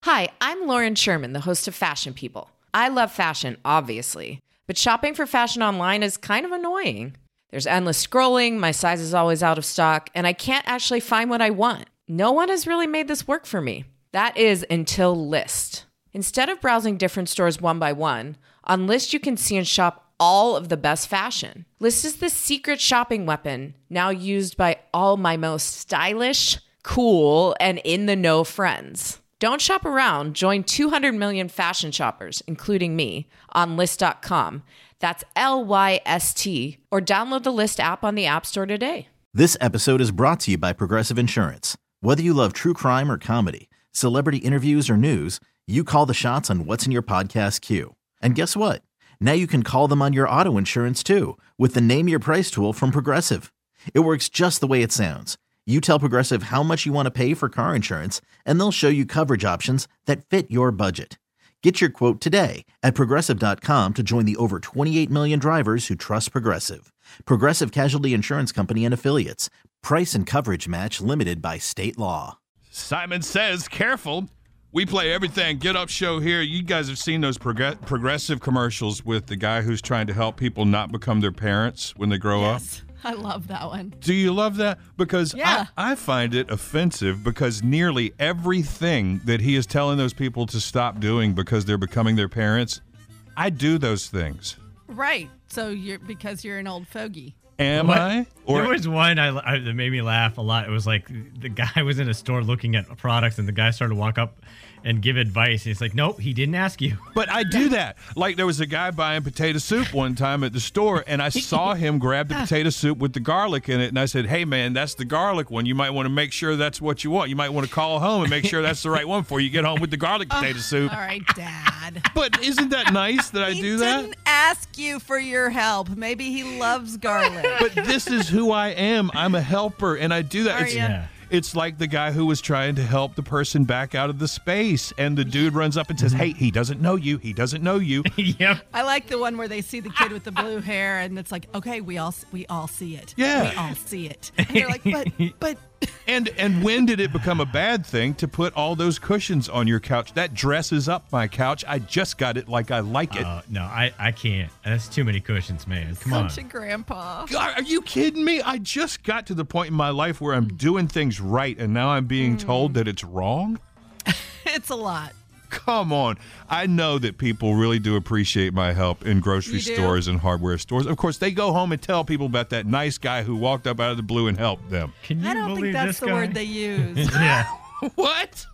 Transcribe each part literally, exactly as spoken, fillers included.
Hi, I'm Lauren Sherman, the host of Fashion People. I love fashion, obviously, but shopping for fashion online is kind of annoying. There's endless scrolling, my size is always out of stock, and I can't actually find what I want. No one has really made this work for me. That is until Lyst. Instead of browsing different stores one by one, on Lyst you can see and shop all of the best fashion. Lyst is the secret shopping weapon, now used by all my most stylish, cool, and in-the-know friends. Don't shop around. Join two hundred million fashion shoppers, including me, on Lyst dot com. That's L Y S T, or download the Lyst app on the App Store today. This episode is brought to you by Progressive Insurance. Whether you love true crime or comedy, celebrity interviews or news, you call the shots on what's in your podcast queue. And guess what? Now you can call them on your auto insurance too, with the Name Your Price tool from Progressive. It works just the way it sounds. You tell Progressive how much you want to pay for car insurance, and they'll show you coverage options that fit your budget. Get your quote today at Progressive dot com to join the over twenty-eight million drivers who trust Progressive. Progressive Casualty Insurance Company and Affiliates. Price and coverage match limited by state law. Simon Says, careful. We play everything Get Up show here. You guys have seen those prog- progressive commercials with the guy who's trying to help people not become their parents when they grow yes. up. I love that one. Do you love that? Because yeah. I, I find it offensive because nearly everything that he is telling those people to stop doing because they're becoming their parents, I do those things. Right. So you're because you're an old fogey. Am what? I? Or there was one I, I, that made me laugh a lot. It was like the guy was in a store looking at products, and the guy started to walk up and give advice. And he's like, nope, he didn't ask you. But I do that. Like there was a guy buying potato soup one time at the store, and I saw him grab the potato soup with the garlic in it, and I said, hey, man, that's the garlic one. You might want to make sure that's what you want. You might want to call home and make sure that's the right one before you get home with the garlic potato soup. All right, Dad. But isn't that nice that I he do that? He didn't ask you for your help. Maybe he loves garlic. But this is who I am. I'm a helper, and I do that. Are It's, you? Yeah. It's like the guy who was trying to help the person back out of the space, and the dude runs up and says, hey, he doesn't know you. He doesn't know you. Yep. I like the one where they see the kid with the blue hair, and it's like, okay, we all we all see it. Yeah. We all see it. And they're like, but, but. And and when did it become a bad thing to put all those cushions on your couch? That dresses up my couch. I just got it like I like it. Uh, no, I, I can't. That's too many cushions, man. Come on. Such a grandpa. God, are you kidding me? I just got to the point in my life where I'm doing things right, and now I'm being told that it's wrong? It's a lot. Come on. I know that people really do appreciate my help in grocery You do? stores and hardware stores. Of course, they go home and tell people about that nice guy who walked up out of the blue and helped them. Can you I don't believe think that's this the guy? word they use. Yeah. What?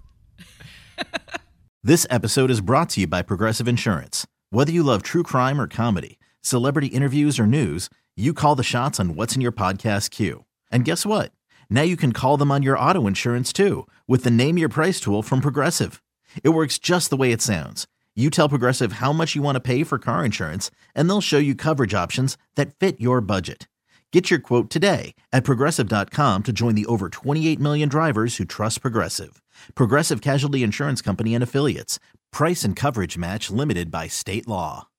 This episode is brought to you by Progressive Insurance. Whether you love true crime or comedy, celebrity interviews or news, you call the shots on what's in your podcast queue. And guess what? Now you can call them on your auto insurance too with the Name Your Price tool from Progressive. It works just the way it sounds. You tell Progressive how much you want to pay for car insurance, and they'll show you coverage options that fit your budget. Get your quote today at Progressive dot com to join the over twenty-eight million drivers who trust Progressive. Progressive Casualty Insurance Company and Affiliates. Price and coverage match limited by state law.